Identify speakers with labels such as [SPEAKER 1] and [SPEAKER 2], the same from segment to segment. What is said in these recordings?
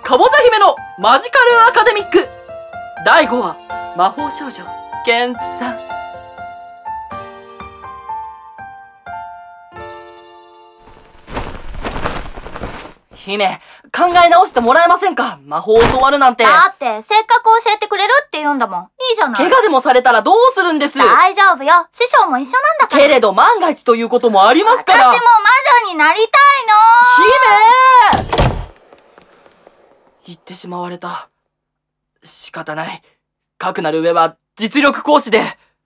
[SPEAKER 1] かぼちゃ姫のマジカルアカデミック第5話魔法少女剣山。姫、考え直してもらえませんか？魔法を教わるなんて。
[SPEAKER 2] だってせっかく教えてくれるって言うんだもん。いいじゃない。
[SPEAKER 1] 怪我でもされたらどうするんです？
[SPEAKER 2] 大丈夫よ、師匠も一緒なんだから。
[SPEAKER 1] けれど万が一ということもありますから。
[SPEAKER 2] 私も魔女になりたいの。
[SPEAKER 1] 姫！言ってしまわれた。仕方ない。かくなる上は実力行使で。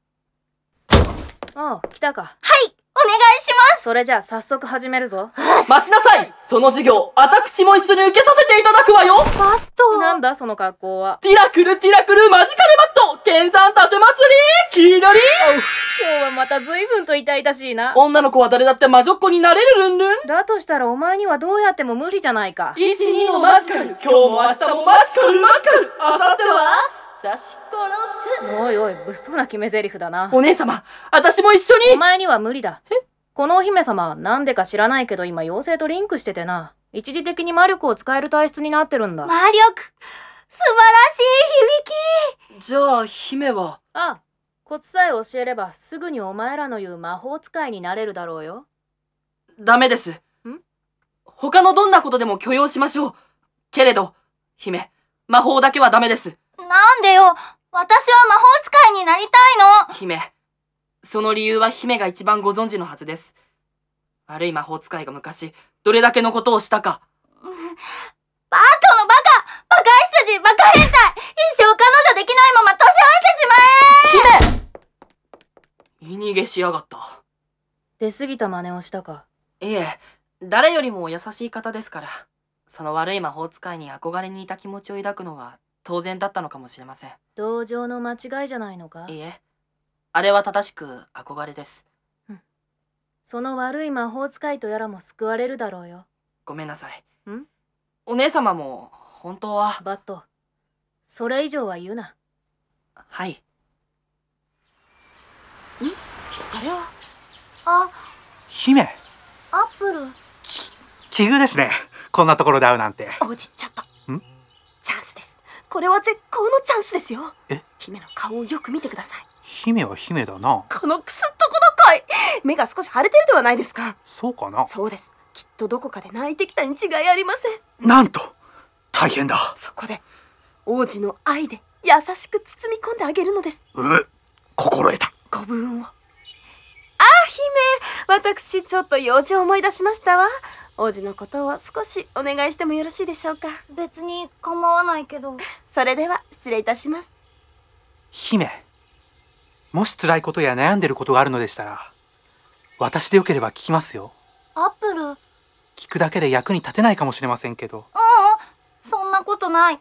[SPEAKER 3] おう、来たか。
[SPEAKER 2] はい、お願いします。
[SPEAKER 3] それじゃあ早速始めるぞ。
[SPEAKER 1] 待ちなさい。その授業私も一緒に受けさせていただくわよ。
[SPEAKER 2] バット。
[SPEAKER 3] なんだその格好は。
[SPEAKER 1] ティラクルマジカルバット剣山盾祭りきらり。
[SPEAKER 3] 今日はまた随分と痛々しいな。
[SPEAKER 1] 女の子は誰だって魔女っ子になれるルンルン。
[SPEAKER 3] だとしたらお前にはどうやっても無理じゃないか。
[SPEAKER 1] 1、2のマジカル。今日も明日もマジカル。明後日は刺し殺す。
[SPEAKER 3] おいおい、物騒な決め台詞だな。
[SPEAKER 1] お姉様、私も一緒に。
[SPEAKER 3] お前には無理だ。このお姫様、なんでか知らないけど今妖精とリンクしててな。一時的に魔力を使える体質になってるんだ。
[SPEAKER 2] 魔力、素晴らしい響き。
[SPEAKER 1] じゃあ姫は。
[SPEAKER 3] ああ、コツさえ教えればすぐにお前らの言う魔法使いになれるだろうよ。
[SPEAKER 1] ダメです。他のどんなことでも許容しましょう。けれど姫、魔法だけはダメです。
[SPEAKER 2] なんでよ、私は魔法使いになりたいの。
[SPEAKER 1] 姫、その理由は姫が一番ご存知のはずです。悪い魔法使いが昔どれだけのことをしたか。
[SPEAKER 2] バットのバカ羊、バカ変態。一生彼女できないまま年老いてしまえ。
[SPEAKER 1] 姫、言い逃げしやがった。
[SPEAKER 3] 出過ぎた真似をしたか。
[SPEAKER 1] いえ、誰よりも優しい方ですから。その悪い魔法使いに憧れにいた気持ちを抱くのは当然だったのかもしれません。
[SPEAKER 3] 同情の間違いじゃないのか。
[SPEAKER 1] いいえ、あれは正しく憧れです。
[SPEAKER 3] その悪い魔法使いとやらも救われるだろうよ。
[SPEAKER 1] ごめんなさい。お姉様も本当は。
[SPEAKER 3] バット、それ以上は言うな。
[SPEAKER 1] はい。
[SPEAKER 4] あれは
[SPEAKER 5] 姫、
[SPEAKER 2] アップル。
[SPEAKER 5] 奇遇ですね。こんなところで会うなんて。
[SPEAKER 4] おじっちゃった。チャンスです。これは絶好のチャンスですよ。姫の顔をよく見てください。
[SPEAKER 5] 姫は姫だな。
[SPEAKER 4] このくすっとこどかい目が少し腫れてるではないですか。
[SPEAKER 5] そうかな。
[SPEAKER 4] そうです。きっとどこかで泣いてきたに違いありません。
[SPEAKER 5] なんと大変だ。
[SPEAKER 4] そこで王子の愛で優しく包み込んであげるのです。
[SPEAKER 5] 心得た。
[SPEAKER 4] ご武運を。姫、私ちょっと用事を思い出しましたわ。王子のことを少しお願いしてもよろしいでしょうか。
[SPEAKER 2] 別に構わないけど。
[SPEAKER 4] それでは失礼いたします。
[SPEAKER 5] 姫、もし辛いことや悩んでることがあるのでしたら私でよければ聞きますよ。
[SPEAKER 2] アップル。
[SPEAKER 5] 聞くだけで役に立てないかもしれませんけど。
[SPEAKER 2] そんなことない。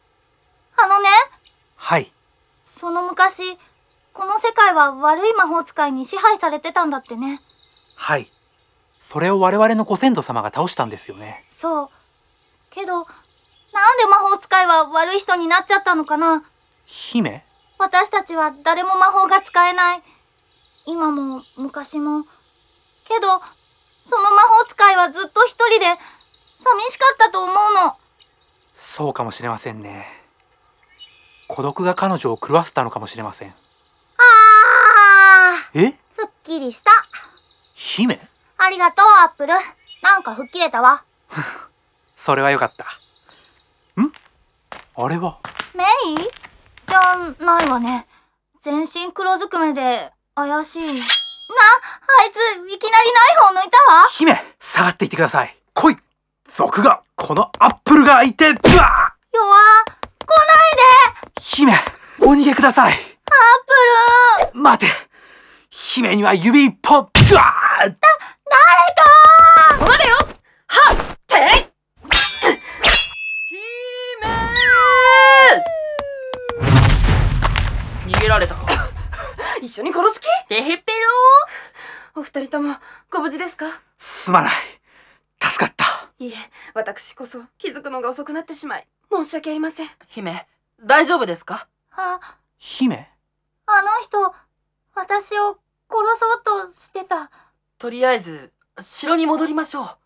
[SPEAKER 5] はい。
[SPEAKER 2] その昔、この世界は悪い魔法使いに支配されてたんだってね。
[SPEAKER 5] はい。それを我々のご先祖様が倒したんですよね。
[SPEAKER 2] そう。けど、なんで魔法使いは悪い人になっちゃったのかな。
[SPEAKER 5] 姫？
[SPEAKER 2] 私たちは誰も魔法が使えない。今も昔も。けど、その魔法使いはずっと一人で寂しかったと思うの。
[SPEAKER 5] そうかもしれませんね。孤独が彼女を狂わせたのかもしれません。
[SPEAKER 2] すっきりした。
[SPEAKER 5] 姫？
[SPEAKER 2] ありがとう、アップル。なんか吹っ切れたわ。
[SPEAKER 5] それはよかった。あれは
[SPEAKER 2] メイじゃないわね。全身黒ずくめで怪しい。あいついきなりナイフを抜いたわ。
[SPEAKER 5] 姫、下がっていてください。来い。賊がこのアップルがいて。
[SPEAKER 2] 弱、来ないで。
[SPEAKER 5] 姫、お逃げください。
[SPEAKER 2] アップル。
[SPEAKER 5] 待て。姫には指一本。誰か。
[SPEAKER 4] 待てよ。はっ、て。
[SPEAKER 1] 逃げられたか。
[SPEAKER 4] 一緒に殺す気？
[SPEAKER 1] てへっぺ
[SPEAKER 4] お二人ともご無事ですか？
[SPEAKER 5] すまない。助かった。
[SPEAKER 4] いえ、私こそ気づくのが遅くなってしまい申し訳ありません。
[SPEAKER 1] 姫、大丈夫ですか？
[SPEAKER 5] 姫？
[SPEAKER 2] あの人、私を殺そうとしてた。
[SPEAKER 1] とりあえず城に戻りましょう。